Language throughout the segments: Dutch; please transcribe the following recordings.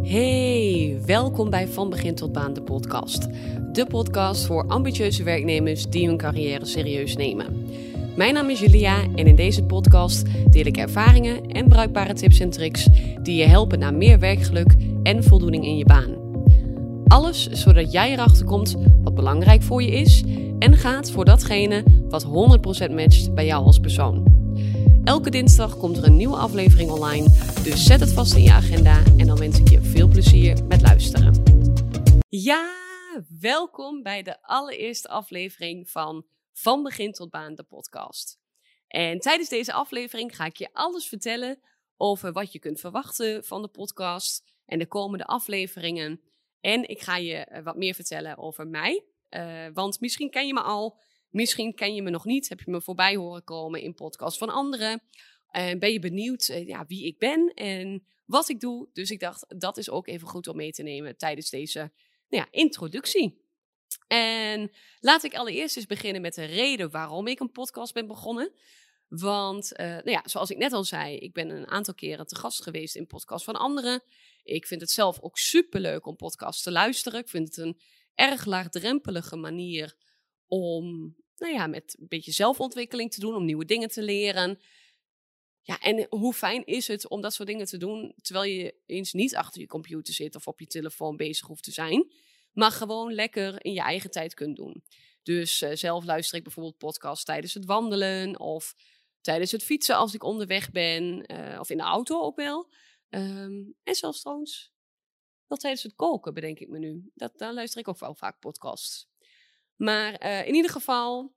Hey, welkom bij Van Begin tot Baan, de podcast. De podcast voor ambitieuze werknemers die hun carrière serieus nemen. Mijn naam is Julia en in deze podcast deel ik ervaringen en bruikbare tips en tricks die je helpen naar meer werkgeluk en voldoening in je baan. Alles zodat jij erachter komt wat belangrijk voor je is en gaat voor datgene wat 100% matcht bij jou als persoon. Elke dinsdag komt er een nieuwe aflevering online, dus zet het vast in je agenda en dan wens ik je veel plezier met luisteren. Ja, welkom bij de allereerste aflevering van Begin tot Baan, de podcast. En tijdens deze aflevering ga ik je alles vertellen over wat je kunt verwachten van de podcast en de komende afleveringen. En ik ga je wat meer vertellen over mij, want misschien ken je me al. Misschien ken je me nog niet, heb je me voorbij horen komen in podcasts van anderen. Ben je benieuwd wie ik ben en wat ik doe. Dus ik dacht, dat is ook even goed om mee te nemen tijdens deze introductie. En laat ik allereerst eens beginnen met de reden waarom ik een podcast ben begonnen. Want zoals ik net al zei, ik ben een aantal keren te gast geweest in podcasts van anderen. Ik vind het zelf ook superleuk om podcasts te luisteren. Ik vind het een erg laagdrempelige manier om met een beetje zelfontwikkeling te doen, om nieuwe dingen te leren. Ja, en hoe fijn is het om dat soort dingen te doen, terwijl je eens niet achter je computer zit of op je telefoon bezig hoeft te zijn, maar gewoon lekker in je eigen tijd kunt doen. Dus zelf luister ik bijvoorbeeld podcasts tijdens het wandelen of tijdens het fietsen als ik onderweg ben, of in de auto ook wel. En zelfs trouwens wel tijdens het koken, bedenk ik me nu. Daar luister ik ook wel vaak podcasts. Maar in ieder geval,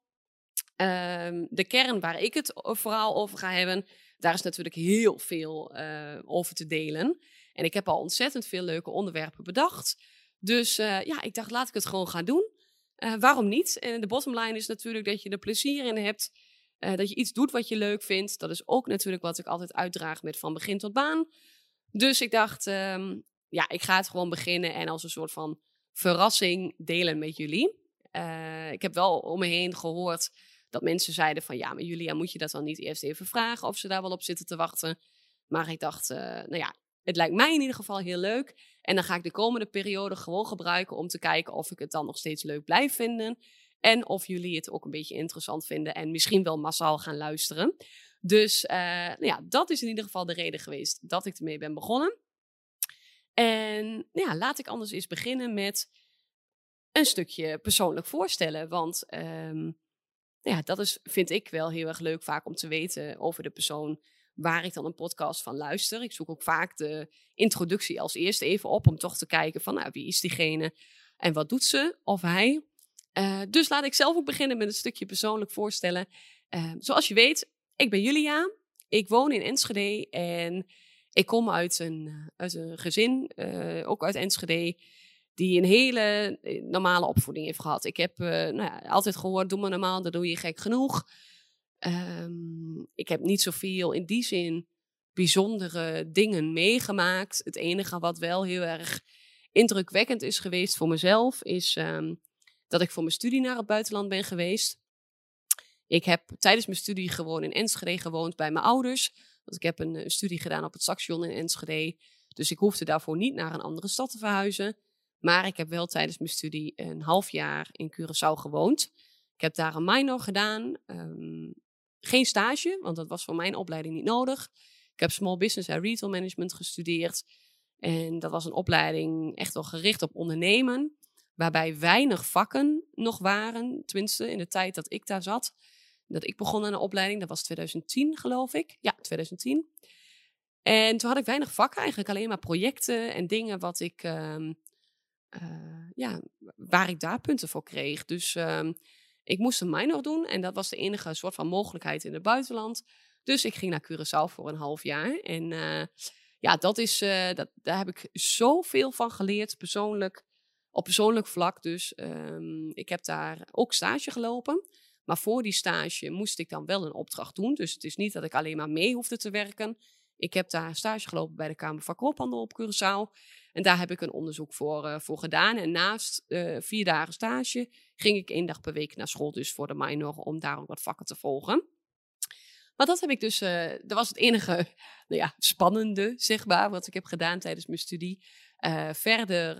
de kern waar ik het vooral over ga hebben, daar is natuurlijk heel veel over te delen. En ik heb al ontzettend veel leuke onderwerpen bedacht. Dus ik dacht, laat ik het gewoon gaan doen. Waarom niet? En de bottom line is natuurlijk dat je er plezier in hebt. Dat je iets doet wat je leuk vindt. Dat is ook natuurlijk wat ik altijd uitdraag met van begin tot baan. Dus ik dacht, ik ga het gewoon beginnen en als een soort van verrassing delen met jullie. Ik heb wel om me heen gehoord dat mensen zeiden van ja, maar Julia, moet je dat dan niet eerst even vragen of ze daar wel op zitten te wachten? Maar ik dacht, het lijkt mij in ieder geval heel leuk. En dan ga ik de komende periode gewoon gebruiken om te kijken of ik het dan nog steeds leuk blijf vinden. En of jullie het ook een beetje interessant vinden en misschien wel massaal gaan luisteren. Dus dat is in ieder geval de reden geweest dat ik ermee ben begonnen. En laat ik anders eens beginnen met een stukje persoonlijk voorstellen. Want dat vind ik wel heel erg leuk vaak om te weten over de persoon waar ik dan een podcast van luister. Ik zoek ook vaak de introductie als eerste even op om toch te kijken van wie is diegene en wat doet ze of hij. Dus laat ik zelf ook beginnen met een stukje persoonlijk voorstellen. Zoals je weet, ik ben Julia. Ik woon in Enschede en ik kom uit een gezin, ook uit Enschede, die een hele normale opvoeding heeft gehad. Ik heb altijd gehoord, doe maar normaal, dat doe je gek genoeg. Ik heb niet zoveel in die zin bijzondere dingen meegemaakt. Het enige wat wel heel erg indrukwekkend is geweest voor mezelf, is dat ik voor mijn studie naar het buitenland ben geweest. Ik heb tijdens mijn studie gewoon in Enschede gewoond bij mijn ouders. Want ik heb een studie gedaan op het Saxion in Enschede. Dus ik hoefde daarvoor niet naar een andere stad te verhuizen. Maar ik heb wel tijdens mijn studie een half jaar in Curaçao gewoond. Ik heb daar een minor gedaan. Geen stage, want dat was voor mijn opleiding niet nodig. Ik heb Small Business en Retail Management gestudeerd. En dat was een opleiding echt wel gericht op ondernemen. Waarbij weinig vakken nog waren. Tenminste, in de tijd dat ik daar zat. Dat ik begon aan de opleiding. Dat was 2010, geloof ik. Ja, 2010. En toen had ik weinig vakken. Eigenlijk alleen maar projecten en dingen wat ik waar ik daar punten voor kreeg. Dus ik moest een minor doen en dat was de enige soort van mogelijkheid in het buitenland. Dus ik ging naar Curaçao voor een half jaar. En daar heb ik zoveel van geleerd, op persoonlijk vlak. Dus ik heb daar ook stage gelopen. Maar voor die stage moest ik dan wel een opdracht doen. Dus het is niet dat ik alleen maar mee hoefde te werken. Ik heb daar stage gelopen bij de Kamer van Koophandel op Curaçao. En daar heb ik een onderzoek voor gedaan. En naast 4 dagen stage ging ik 1 dag per week naar school. Dus voor de minor om daar ook wat vakken te volgen. Maar dat heb ik dus, dat was het enige spannende, zeg maar, wat ik heb gedaan tijdens mijn studie. Verder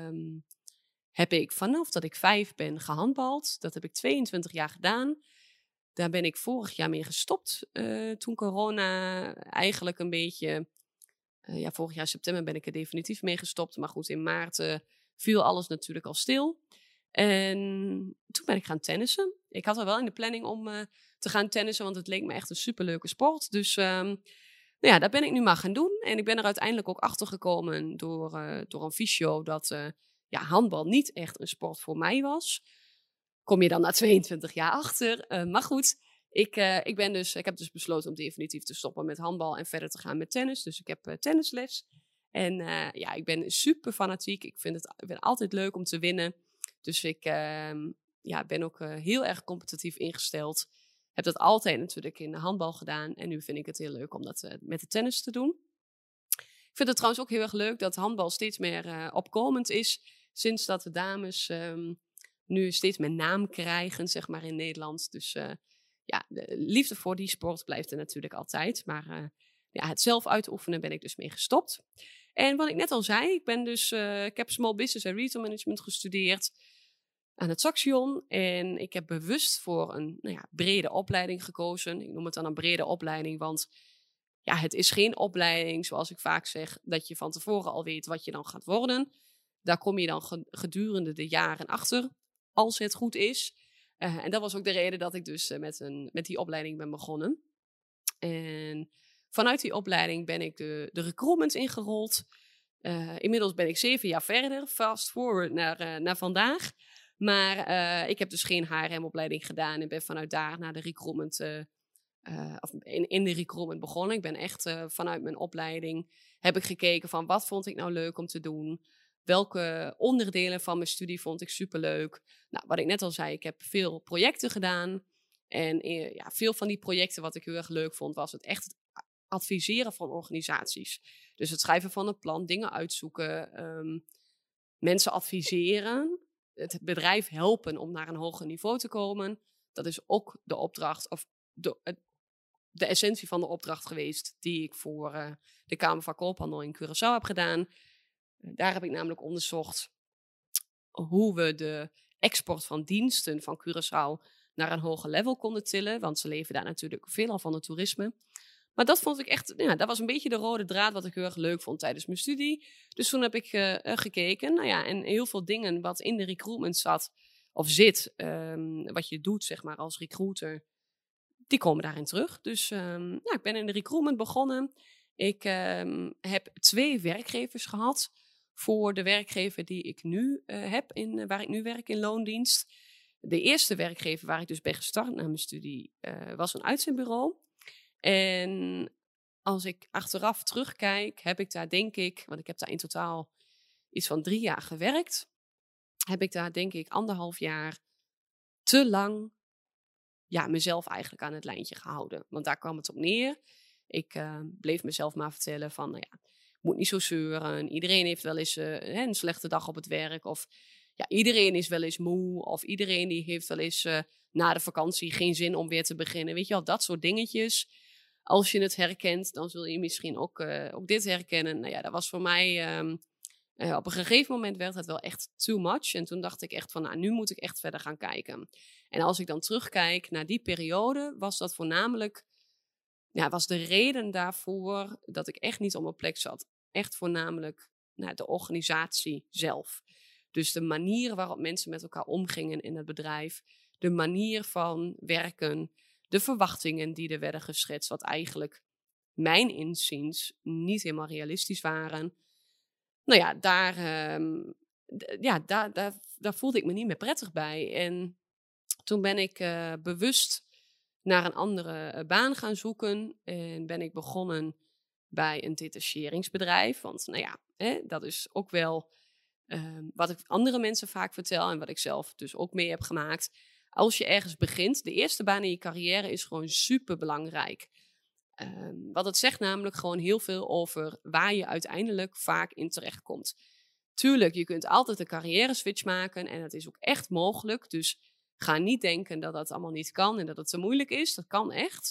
heb ik vanaf dat ik 5 ben gehandbald. Dat heb ik 22 jaar gedaan. Daar ben ik vorig jaar mee gestopt. Toen corona eigenlijk een beetje... vorig jaar september ben ik er definitief mee gestopt. Maar goed, in maart viel alles natuurlijk al stil. En toen ben ik gaan tennissen. Ik had al wel in de planning om te gaan tennissen, want het leek me echt een superleuke sport. Dus dat ben ik nu maar gaan doen. En ik ben er uiteindelijk ook achter gekomen door een fysio dat handbal niet echt een sport voor mij was. Kom je dan na 22 jaar achter. Maar goed, ik heb dus besloten om definitief te stoppen met handbal en verder te gaan met tennis. Dus ik heb tennisles. En ik ben super fanatiek. Ik vind het altijd leuk om te winnen. Dus ik ben ook heel erg competitief ingesteld. Heb dat altijd natuurlijk in de handbal gedaan. En nu vind ik het heel leuk om dat met de tennis te doen. Ik vind het trouwens ook heel erg leuk dat handbal steeds meer opkomend is. Sinds dat de dames nu steeds meer naam krijgen, zeg maar, in Nederland. Dus de liefde voor die sport blijft er natuurlijk altijd. Maar het zelf uitoefenen ben ik dus mee gestopt. En wat ik net al zei, ik heb Small Business en Retail Management gestudeerd aan het Saxion. En ik heb bewust voor een brede opleiding gekozen. Ik noem het dan een brede opleiding, want het is geen opleiding, zoals ik vaak zeg, dat je van tevoren al weet wat je dan gaat worden. Daar kom je dan gedurende de jaren achter, als het goed is. En dat was ook de reden dat ik dus met die opleiding ben begonnen. En vanuit die opleiding ben ik de recruitment ingerold. Inmiddels ben ik 7 jaar verder, fast forward naar vandaag. Maar ik heb dus geen HRM-opleiding gedaan en ben vanuit daar naar de recruitment, in de recruitment begonnen. Ik ben echt vanuit mijn opleiding heb ik gekeken van wat vond ik nou leuk om te doen. Welke onderdelen van mijn studie vond ik superleuk. Nou, wat ik net al zei, ik heb veel projecten gedaan. En veel van die projecten wat ik heel erg leuk vond, was het echt adviseren van organisaties. Dus het schrijven van een plan, dingen uitzoeken, mensen adviseren, het bedrijf helpen om naar een hoger niveau te komen. Dat is ook de opdracht, of de essentie van de opdracht geweest die ik voor de Kamer van Koophandel in Curaçao heb gedaan. Daar heb ik namelijk onderzocht hoe we de export van diensten van Curaçao naar een hoger level konden tillen. Want ze leven daar natuurlijk veelal van het toerisme. Maar dat vond ik echt, dat was een beetje de rode draad wat ik heel erg leuk vond tijdens mijn studie. Dus toen heb ik gekeken. En heel veel dingen wat in de recruitment zat of zit, wat je doet zeg maar als recruiter, die komen daarin terug. Dus ik ben in de recruitment begonnen. Ik heb 2 werkgevers gehad voor de werkgever die ik nu heb, waar ik nu werk in loondienst. De eerste werkgever waar ik dus ben gestart na mijn studie was een uitzendbureau. En als ik achteraf terugkijk, heb ik daar denk ik, want ik heb daar in totaal iets van 3 jaar gewerkt, heb ik daar denk ik 1,5 jaar te lang mezelf eigenlijk aan het lijntje gehouden. Want daar kwam het op neer. Ik bleef mezelf maar vertellen van, moet niet zo zeuren. Iedereen heeft wel eens een slechte dag op het werk. Of iedereen is wel eens moe. Of iedereen die heeft wel eens na de vakantie geen zin om weer te beginnen. Weet je wel, dat soort dingetjes. Als je het herkent, dan zul je misschien ook dit herkennen. Dat was voor mij... op een gegeven moment werd het wel echt too much. En toen dacht ik echt van, nu moet ik echt verder gaan kijken. En als ik dan terugkijk naar die periode, was dat voornamelijk... was de reden daarvoor dat ik echt niet op mijn plek zat. Echt voornamelijk de organisatie zelf. Dus de manier waarop mensen met elkaar omgingen in het bedrijf. De manier van werken. De verwachtingen die er werden geschetst. Wat eigenlijk mijn inziens niet helemaal realistisch waren. Daar voelde ik me niet meer prettig bij. En toen ben ik bewust naar een andere baan gaan zoeken. En ben ik begonnen bij een detacheringsbedrijf. Want dat is ook wel wat ik andere mensen vaak vertel. En wat ik zelf dus ook mee heb gemaakt. Als je ergens begint, de eerste baan in je carrière is gewoon super belangrijk. Wat het zegt namelijk gewoon heel veel over waar je uiteindelijk vaak in terechtkomt. Tuurlijk, je kunt altijd een carrière switch maken en dat is ook echt mogelijk. Dus ga niet denken dat dat allemaal niet kan en dat het te moeilijk is. Dat kan echt.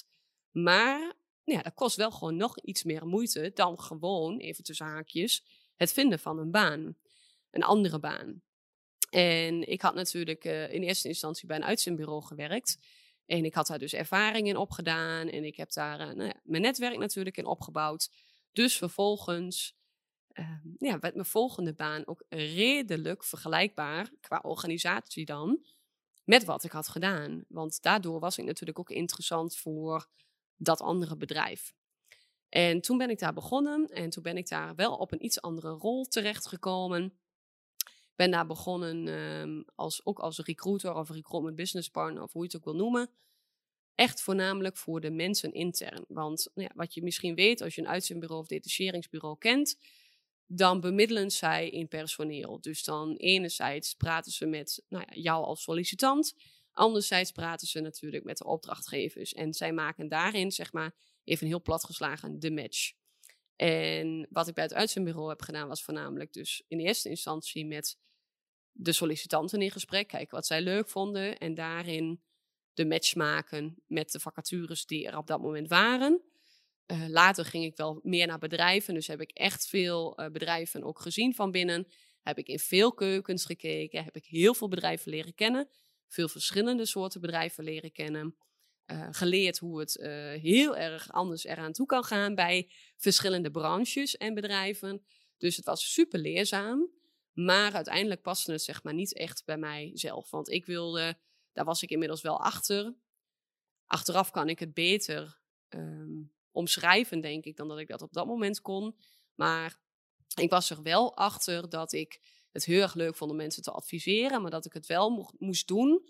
Maar ja, dat kost wel gewoon nog iets meer moeite dan gewoon, even tussen haakjes, het vinden van een baan. Een andere baan. En ik had natuurlijk in eerste instantie bij een uitzendbureau gewerkt. En ik had daar dus ervaring in opgedaan. En ik heb daar mijn netwerk natuurlijk in opgebouwd. Dus vervolgens werd mijn volgende baan ook redelijk vergelijkbaar, qua organisatie dan, met wat ik had gedaan. Want daardoor was ik natuurlijk ook interessant voor dat andere bedrijf. En toen ben ik daar begonnen. En toen ben ik daar wel op een iets andere rol terechtgekomen. Ben daar begonnen ook als recruiter of recruitment business partner, of hoe je het ook wil noemen. Echt voornamelijk voor de mensen intern. Want wat je misschien weet als je een uitzendbureau of detacheringsbureau kent, dan bemiddelen zij in personeel. Dus dan enerzijds praten ze met jou als sollicitant. Anderzijds praten ze natuurlijk met de opdrachtgevers. En zij maken daarin, zeg maar, even heel plat geslagen, de match. En wat ik bij het uitzendbureau heb gedaan, was voornamelijk dus in eerste instantie met de sollicitanten in gesprek. Kijken wat zij leuk vonden. En daarin de match maken met de vacatures die er op dat moment waren. Later ging ik wel meer naar bedrijven. Dus heb ik echt veel bedrijven ook gezien van binnen. Heb ik in veel keukens gekeken. Heb ik heel veel bedrijven leren kennen. Veel verschillende soorten bedrijven leren kennen. Geleerd hoe het heel erg anders eraan toe kan gaan bij verschillende branches en bedrijven. Dus het was super leerzaam. Maar uiteindelijk paste het zeg maar niet echt bij mijzelf. Want ik wilde, daar was ik inmiddels wel achter. Achteraf kan ik het beter omschrijven, denk ik, dan dat ik dat op dat moment kon. Maar ik was er wel achter dat ik het heel erg leuk vond om mensen te adviseren. Maar dat ik het wel moest doen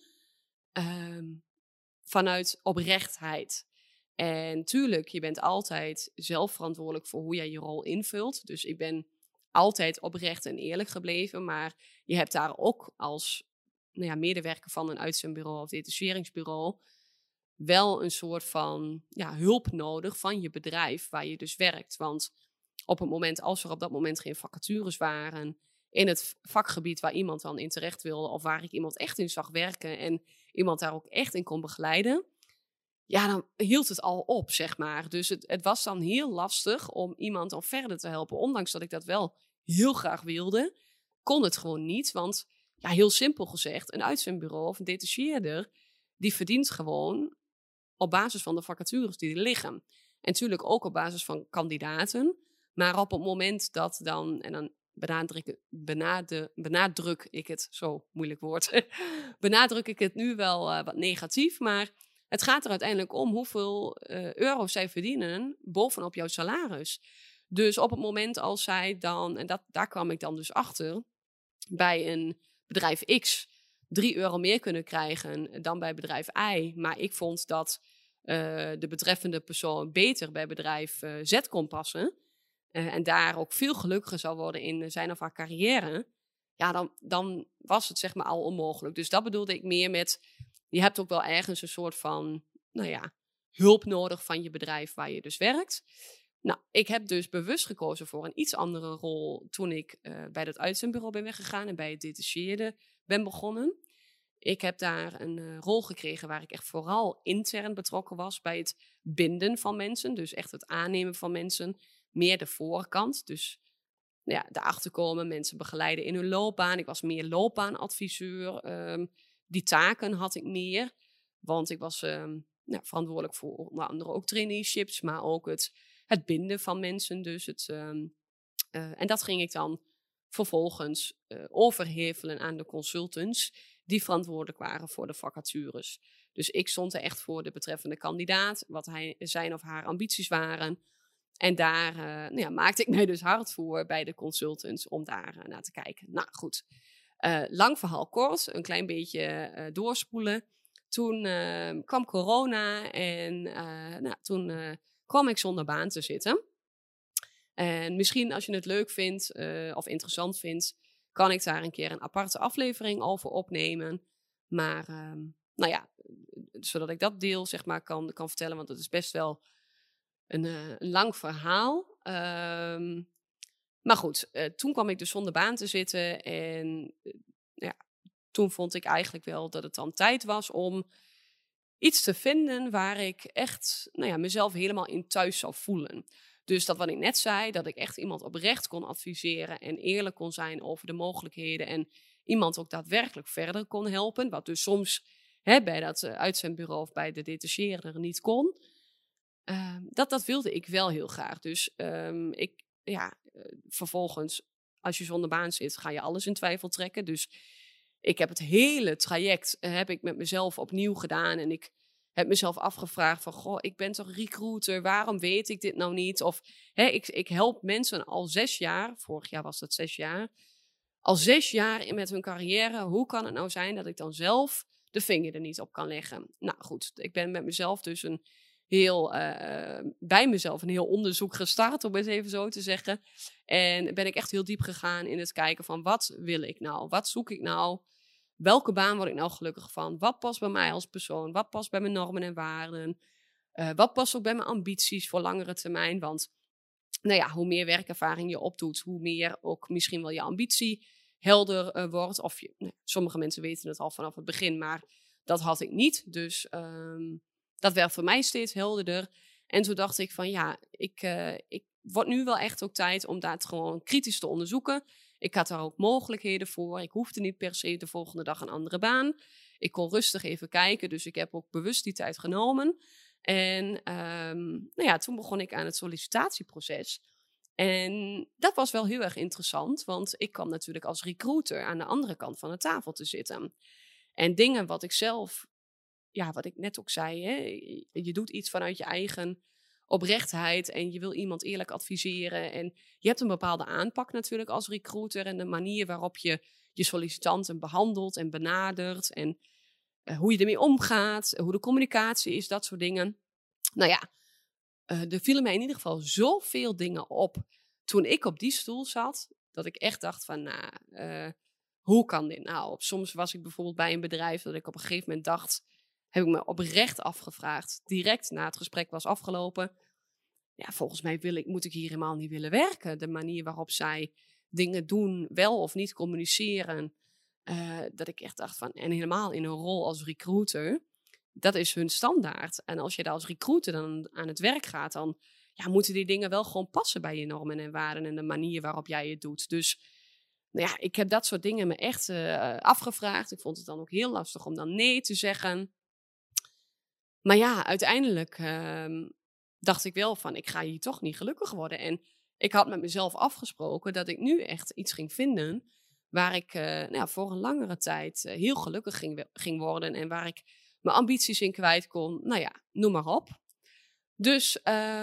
vanuit oprechtheid. En tuurlijk, je bent altijd zelf verantwoordelijk voor hoe jij je rol invult. Dus ik ben altijd oprecht en eerlijk gebleven. Maar je hebt daar ook als medewerker van een uitzendbureau of detacheringsbureau wel een soort van hulp nodig van je bedrijf waar je dus werkt. Want op het moment, als er op dat moment geen vacatures waren in het vakgebied waar iemand dan in terecht wilde, of waar ik iemand echt in zag werken en iemand daar ook echt in kon begeleiden, dan hield het al op, zeg maar. Dus het was dan heel lastig om iemand dan verder te helpen. Ondanks dat ik dat wel heel graag wilde, kon het gewoon niet. Want heel simpel gezegd, een uitzendbureau of een detacheerder, die verdient gewoon op basis van de vacatures die er liggen. En natuurlijk ook op basis van kandidaten. Maar op het moment dat dan, en dan benadruk ik het, zo moeilijk woord, benadruk ik het nu wel wat negatief, maar het gaat er uiteindelijk om hoeveel euro's zij verdienen bovenop jouw salaris. Dus op het moment als zij dan, en daar kwam ik dan dus achter, bij een bedrijf X 3 euro meer kunnen krijgen dan bij bedrijf Y. Maar ik vond dat de betreffende persoon beter bij bedrijf Z kon passen. En daar ook veel gelukkiger zou worden in zijn of haar carrière. Dan was het zeg maar al onmogelijk. Dus dat bedoelde ik meer met, je hebt ook wel ergens een soort van, hulp nodig van je bedrijf waar je dus werkt. Nou, ik heb dus bewust gekozen voor een iets andere rol toen ik bij dat uitzendbureau ben weggegaan en bij het detacheerde ben begonnen. Ik heb daar een rol gekregen waar ik echt vooral intern betrokken was bij het binden van mensen. Dus echt het aannemen van mensen, meer de voorkant. Dus daarachter komen, mensen begeleiden in hun loopbaan. Ik was meer loopbaanadviseur. Die taken had ik meer, want ik was verantwoordelijk voor onder andere ook traineeships, maar ook het binden van mensen. Dus en dat ging ik dan vervolgens overhevelen aan de consultants die verantwoordelijk waren voor de vacatures. Dus ik stond er echt voor de betreffende kandidaat, wat zijn of haar ambities waren. En daar maakte ik mij dus hard voor bij de consultants om daar naar te kijken. Nou goed, lang verhaal kort, een klein beetje doorspoelen. Toen kwam corona en toen kwam ik zonder baan te zitten. En misschien als je het leuk vindt of interessant vindt, kan ik daar een keer een aparte aflevering over opnemen. Maar zodat ik dat deel zeg maar kan vertellen, want het is best wel een lang verhaal. Maar goed, toen kwam ik dus zonder baan te zitten en toen vond ik eigenlijk wel dat het dan tijd was om iets te vinden waar ik echt mezelf helemaal in thuis zou voelen. Dus dat wat ik net zei, dat ik echt iemand oprecht kon adviseren en eerlijk kon zijn over de mogelijkheden en iemand ook daadwerkelijk verder kon helpen. Wat dus soms bij dat uitzendbureau of bij de detacheerder niet kon. Dat wilde ik wel heel graag. Dus vervolgens, als je zonder baan zit, ga je alles in twijfel trekken. Dus ik heb het hele traject heb ik met mezelf opnieuw gedaan. En ik heb mezelf afgevraagd van, goh, ik ben toch recruiter, waarom weet ik dit nou niet? Of ik help mensen al 6 jaar, vorig jaar was dat 6 jaar, al 6 jaar met hun carrière. Hoe kan het nou zijn dat ik dan zelf de vinger er niet op kan leggen? Nou goed, ik ben met mezelf dus bij mezelf een heel onderzoek gestart, om het even zo te zeggen. En ben ik echt heel diep gegaan in het kijken van, wat wil ik nou? Wat zoek ik nou? Welke baan word ik nou gelukkig van? Wat past bij mij als persoon? Wat past bij mijn normen en waarden? Wat past ook bij mijn ambities voor langere termijn? Want hoe meer werkervaring je opdoet, hoe meer ook misschien wel je ambitie helder wordt. Of sommige mensen weten het al vanaf het begin, maar dat had ik niet. Dus dat werd voor mij steeds helderder. En toen dacht ik van ik word nu wel echt ook tijd om dat gewoon kritisch te onderzoeken. Ik had daar ook mogelijkheden voor. Ik hoefde niet per se de volgende dag een andere baan. Ik kon rustig even kijken, dus ik heb ook bewust die tijd genomen. En toen begon ik aan het sollicitatieproces. En dat was wel heel erg interessant, want ik kwam natuurlijk als recruiter aan de andere kant van de tafel te zitten. En dingen wat ik zelf, wat ik net ook zei, je doet iets vanuit je eigen oprechtheid en je wil iemand eerlijk adviseren. En je hebt een bepaalde aanpak natuurlijk als recruiter en de manier waarop je je sollicitanten behandelt en benadert en hoe je ermee omgaat, hoe de communicatie is, dat soort dingen. Er vielen mij in ieder geval zoveel dingen op toen ik op die stoel zat, dat ik echt dacht van, hoe kan dit nou? Soms was ik bijvoorbeeld bij een bedrijf dat ik op een gegeven moment dacht, heb ik me oprecht afgevraagd, direct na het gesprek was afgelopen. Ja, volgens mij moet ik hier helemaal niet willen werken. De manier waarop zij dingen doen, wel of niet communiceren. Dat ik echt dacht van, en helemaal in een rol als recruiter, dat is hun standaard. En als je daar als recruiter dan aan het werk gaat, dan moeten die dingen wel gewoon passen bij je normen en waarden en de manier waarop jij het doet. Dus ik heb dat soort dingen me echt afgevraagd. Ik vond het dan ook heel lastig om dan nee te zeggen. Maar uiteindelijk dacht ik wel van, ik ga hier toch niet gelukkig worden. En ik had met mezelf afgesproken dat ik nu echt iets ging vinden waar ik voor een langere tijd heel gelukkig ging worden en waar ik mijn ambities in kwijt kon. Noem maar op. Dus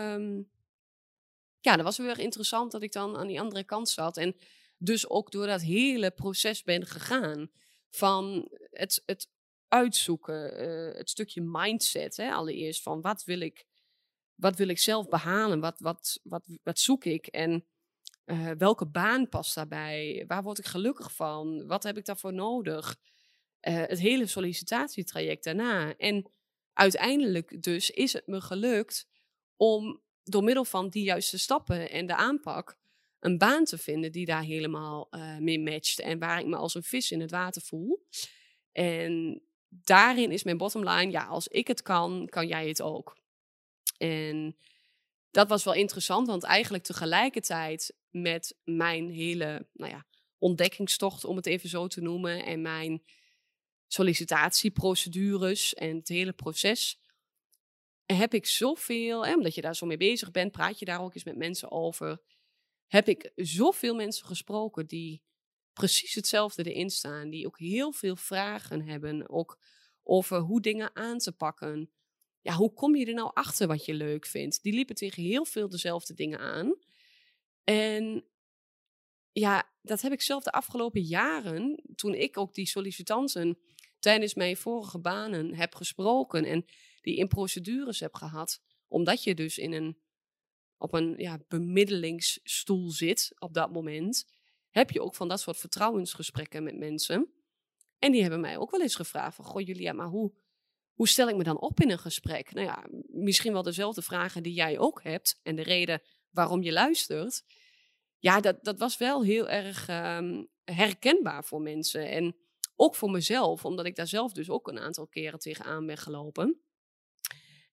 dat was heel erg interessant dat ik dan aan die andere kant zat. En dus ook door dat hele proces ben gegaan van het uitzoeken, het stukje mindset, allereerst van wat wil ik zelf behalen, wat zoek ik en welke baan past daarbij, waar word ik gelukkig van, wat heb ik daarvoor nodig, het hele sollicitatietraject daarna. En uiteindelijk dus is het me gelukt om door middel van die juiste stappen en de aanpak een baan te vinden die daar helemaal mee matcht en waar ik me als een vis in het water voel. En daarin is mijn bottom line, als ik het kan jij het ook. En dat was wel interessant, want eigenlijk tegelijkertijd met mijn hele ontdekkingstocht, om het even zo te noemen, en mijn sollicitatieprocedures en het hele proces, heb ik zoveel, omdat je daar zo mee bezig bent, praat je daar ook eens met mensen over, heb ik zoveel mensen gesproken die precies hetzelfde erin staan, die ook heel veel vragen hebben, ook over hoe dingen aan te pakken. Hoe kom je er nou achter wat je leuk vindt? Die liepen tegen heel veel dezelfde dingen aan. En dat heb ik zelf de afgelopen jaren, toen ik ook die sollicitanten tijdens mijn vorige banen heb gesproken en die in procedures heb gehad, omdat je dus op een bemiddelingsstoel zit op dat moment, heb je ook van dat soort vertrouwensgesprekken met mensen. En die hebben mij ook wel eens gevraagd van, goh Julia, maar hoe stel ik me dan op in een gesprek? Misschien wel dezelfde vragen die jij ook hebt en de reden waarom je luistert. Dat was wel heel erg herkenbaar voor mensen. En ook voor mezelf, omdat ik daar zelf dus ook een aantal keren tegenaan ben gelopen.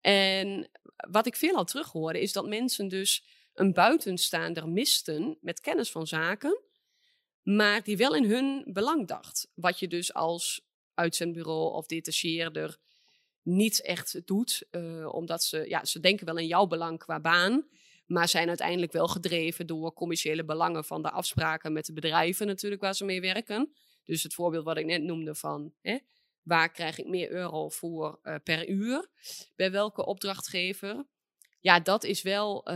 En wat ik veelal terughoorde is dat mensen dus een buitenstaander misten met kennis van zaken, maar die wel in hun belang dacht. Wat je dus als uitzendbureau of detacheerder niet echt doet, omdat ze denken wel in jouw belang qua baan, maar zijn uiteindelijk wel gedreven door commerciële belangen van de afspraken met de bedrijven natuurlijk waar ze mee werken. Dus het voorbeeld wat ik net noemde van waar krijg ik meer euro voor per uur bij welke opdrachtgever. Ja, dat is wel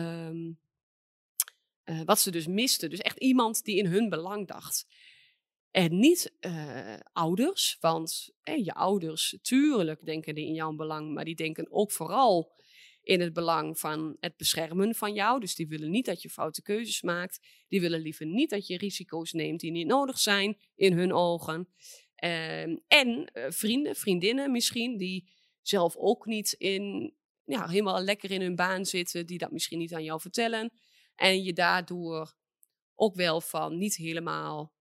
wat ze dus misten. Dus echt iemand die in hun belang dacht. En niet ouders, want je ouders, tuurlijk denken die in jouw belang, maar die denken ook vooral in het belang van het beschermen van jou. Dus die willen niet dat je foute keuzes maakt. Die willen liever niet dat je risico's neemt die niet nodig zijn in hun ogen. En vrienden, vriendinnen misschien, die zelf ook niet helemaal lekker in hun baan zitten, die dat misschien niet aan jou vertellen. En je daardoor ook wel van niet helemaal,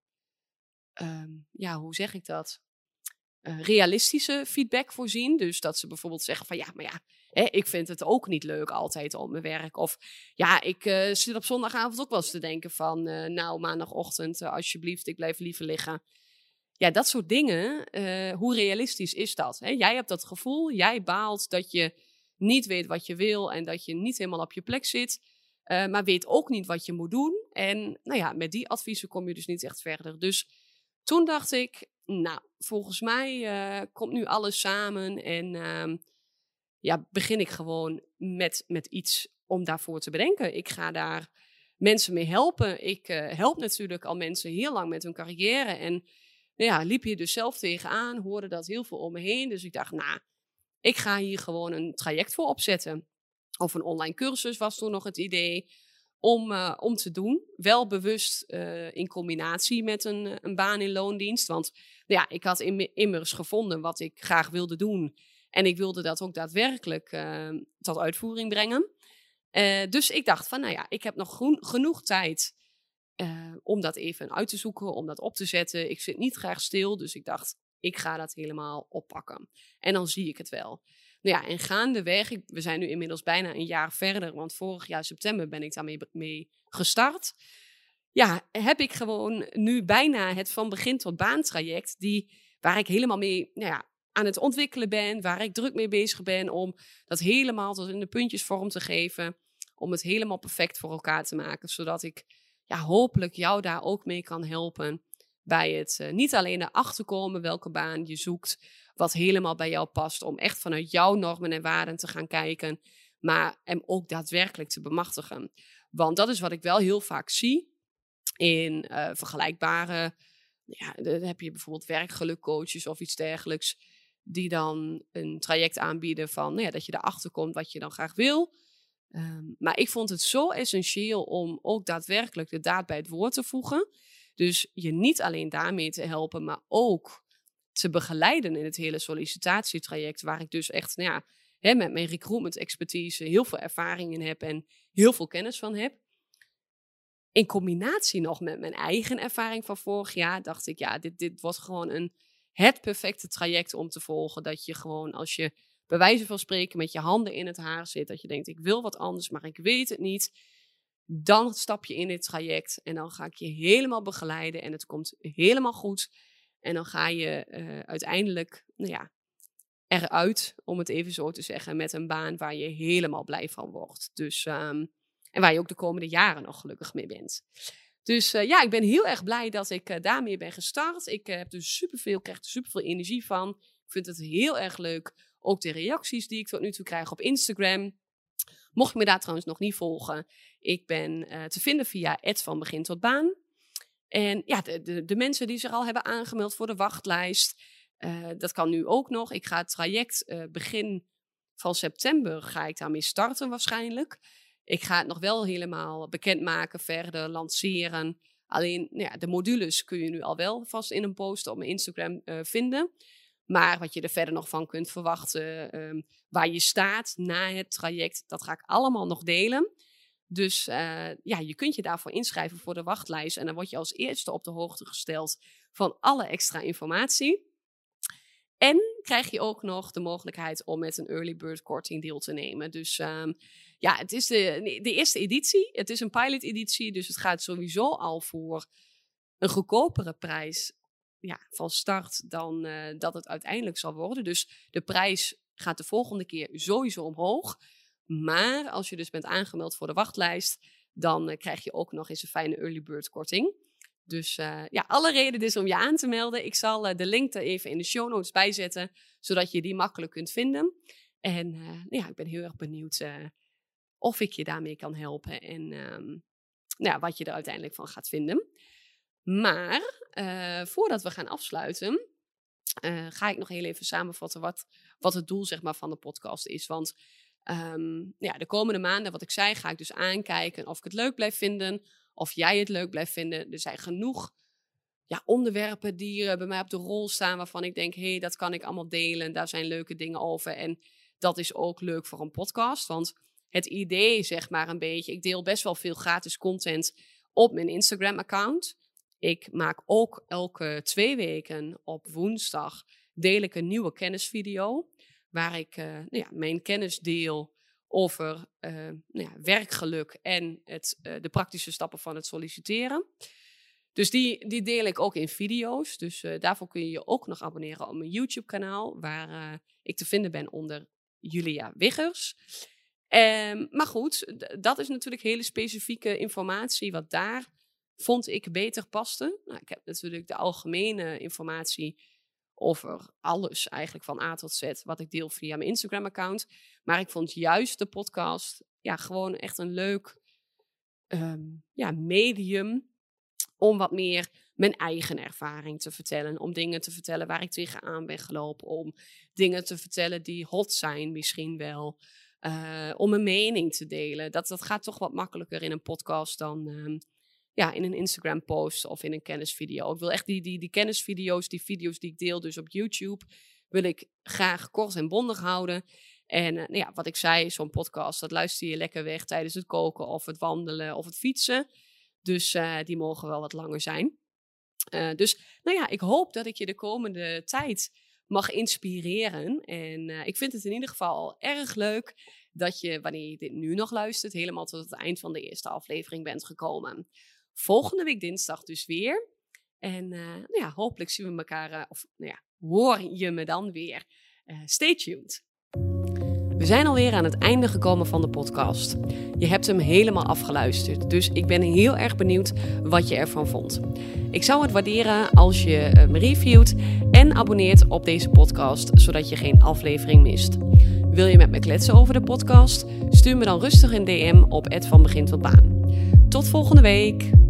hoe zeg ik dat? Realistische feedback voorzien. Dus dat ze bijvoorbeeld zeggen van ik vind het ook niet leuk altijd op mijn werk. Of ik zit op zondagavond ook wel eens te denken van maandagochtend alsjeblieft, ik blijf liever liggen. Ja, dat soort dingen, hoe realistisch is dat? Hè? Jij hebt dat gevoel, jij baalt dat je niet weet wat je wil en dat je niet helemaal op je plek zit, maar weet ook niet wat je moet doen. En met die adviezen kom je dus niet echt verder. Dus toen dacht ik, volgens mij komt nu alles samen en begin ik gewoon met iets om daarvoor te bedenken. Ik ga daar mensen mee helpen. Ik help natuurlijk al mensen heel lang met hun carrière en liep hier dus zelf tegenaan, hoorde dat heel veel om me heen. Dus ik dacht, ik ga hier gewoon een traject voor opzetten. Of een online cursus was toen nog het idee om te doen. Wel bewust in combinatie met een baan in loondienst. Want ik had immers gevonden wat ik graag wilde doen. En ik wilde dat ook daadwerkelijk tot uitvoering brengen. Dus ik dacht van, ik heb nog genoeg tijd om dat even uit te zoeken, om dat op te zetten. Ik zit niet graag stil, dus ik dacht, ik ga dat helemaal oppakken. En dan zie ik het wel. En gaandeweg, we zijn nu inmiddels bijna een jaar verder, want vorig jaar september ben ik daarmee mee gestart. Heb ik gewoon nu bijna het van begin tot baan traject, waar ik helemaal mee aan het ontwikkelen ben, waar ik druk mee bezig ben om dat helemaal tot in de puntjes vorm te geven, om het helemaal perfect voor elkaar te maken, zodat ik hopelijk jou daar ook mee kan helpen bij het niet alleen erachter komen welke baan je zoekt, wat helemaal bij jou past, om echt vanuit jouw normen en waarden te gaan kijken, maar hem ook daadwerkelijk te bemachtigen. Want dat is wat ik wel heel vaak zie in vergelijkbare, dan heb je bijvoorbeeld werkgelukcoaches of iets dergelijks, die dan een traject aanbieden van dat je erachter komt wat je dan graag wil. Maar ik vond het zo essentieel om ook daadwerkelijk de daad bij het woord te voegen. Dus je niet alleen daarmee te helpen, maar ook te begeleiden in het hele sollicitatietraject, waar ik dus echt met mijn recruitment expertise heel veel ervaring in heb en heel veel kennis van heb. In combinatie nog met mijn eigen ervaring van vorig jaar dacht ik, dit wordt gewoon het perfecte traject om te volgen. Dat je gewoon, als je bij wijze van spreken met je handen in het haar zit, dat je denkt, ik wil wat anders, maar ik weet het niet. Dan stap je in dit traject en dan ga ik je helemaal begeleiden en het komt helemaal goed. En dan ga je uiteindelijk eruit, om het even zo te zeggen, met een baan waar je helemaal blij van wordt. Dus, en waar je ook de komende jaren nog gelukkig mee bent. Dus ik ben heel erg blij dat ik daarmee ben gestart. Ik heb dus krijg er superveel energie van. Ik vind het heel erg leuk. Ook de reacties die ik tot nu toe krijg op Instagram. Mocht je me daar trouwens nog niet volgen, ik ben te vinden via @vanbegintotbaan. En de mensen die zich al hebben aangemeld voor de wachtlijst, dat kan nu ook nog. Ik ga het traject begin van september ga ik daarmee starten waarschijnlijk. Ik ga het nog wel helemaal bekendmaken, verder lanceren. Alleen de modules kun je nu al wel vast in een post op mijn Instagram vinden. Maar wat je er verder nog van kunt verwachten, waar je staat na het traject, dat ga ik allemaal nog delen. Dus je kunt je daarvoor inschrijven voor de wachtlijst. En dan word je als eerste op de hoogte gesteld van alle extra informatie. En krijg je ook nog de mogelijkheid om met een early bird korting deel te nemen. Dus het is de eerste editie. Het is een pilot editie, dus het gaat sowieso al voor een goedkopere prijs van start dan dat het uiteindelijk zal worden. Dus de prijs gaat de volgende keer sowieso omhoog. Maar als je dus bent aangemeld voor de wachtlijst, dan krijg je ook nog eens een fijne early bird korting. Dus alle reden dus om je aan te melden. Ik zal de link er even in de show notes bijzetten, zodat je die makkelijk kunt vinden. En ik ben heel erg benieuwd of ik je daarmee kan helpen en wat je er uiteindelijk van gaat vinden. Maar voordat we gaan afsluiten, ga ik nog heel even samenvatten wat het doel zeg maar, van de podcast is. Want de komende maanden, wat ik zei, ga ik dus aankijken of ik het leuk blijf vinden, of jij het leuk blijft vinden. Er zijn genoeg onderwerpen die bij mij op de rol staan, waarvan ik denk, dat kan ik allemaal delen. Daar zijn leuke dingen over en dat is ook leuk voor een podcast. Want het idee, zeg maar een beetje, ik deel best wel veel gratis content op mijn Instagram-account. Ik maak ook elke 2 weken op woensdag deel ik een nieuwe kennisvideo, waar ik mijn kennis deel over werkgeluk en de praktische stappen van het solliciteren. Dus die deel ik ook in video's. Dus daarvoor kun je je ook nog abonneren op mijn YouTube-kanaal, waar ik te vinden ben onder Julia Wiggers. Maar goed, dat is natuurlijk hele specifieke informatie, wat daar vond ik beter paste. Nou, ik heb natuurlijk de algemene informatie over alles eigenlijk van A tot Z, wat ik deel via mijn Instagram-account. Maar ik vond juist de podcast gewoon echt een leuk medium om wat meer mijn eigen ervaring te vertellen. Om dingen te vertellen waar ik tegenaan ben gelopen. Om dingen te vertellen die hot zijn misschien wel. Om een mening te delen. Dat gaat toch wat makkelijker in een podcast dan in een Instagram post of in een kennisvideo. Ik wil echt die kennisvideo's, die video's die ik deel dus op YouTube, wil ik graag kort en bondig houden. En wat ik zei, zo'n podcast, dat luister je lekker weg tijdens het koken of het wandelen of het fietsen. Dus die mogen wel wat langer zijn. Ik hoop dat ik je de komende tijd mag inspireren. En ik vind het in ieder geval erg leuk dat je, wanneer je dit nu nog luistert, helemaal tot het eind van de eerste aflevering bent gekomen. Volgende week dinsdag dus weer. En hopelijk zien we elkaar, hoor je me dan weer. Stay tuned. We zijn alweer aan het einde gekomen van de podcast. Je hebt hem helemaal afgeluisterd, dus ik ben heel erg benieuwd wat je ervan vond. Ik zou het waarderen als je me reviewt en abonneert op deze podcast, zodat je geen aflevering mist. Wil je met me kletsen over de podcast? Stuur me dan rustig een DM op @vanbegintotbaan. Tot volgende week!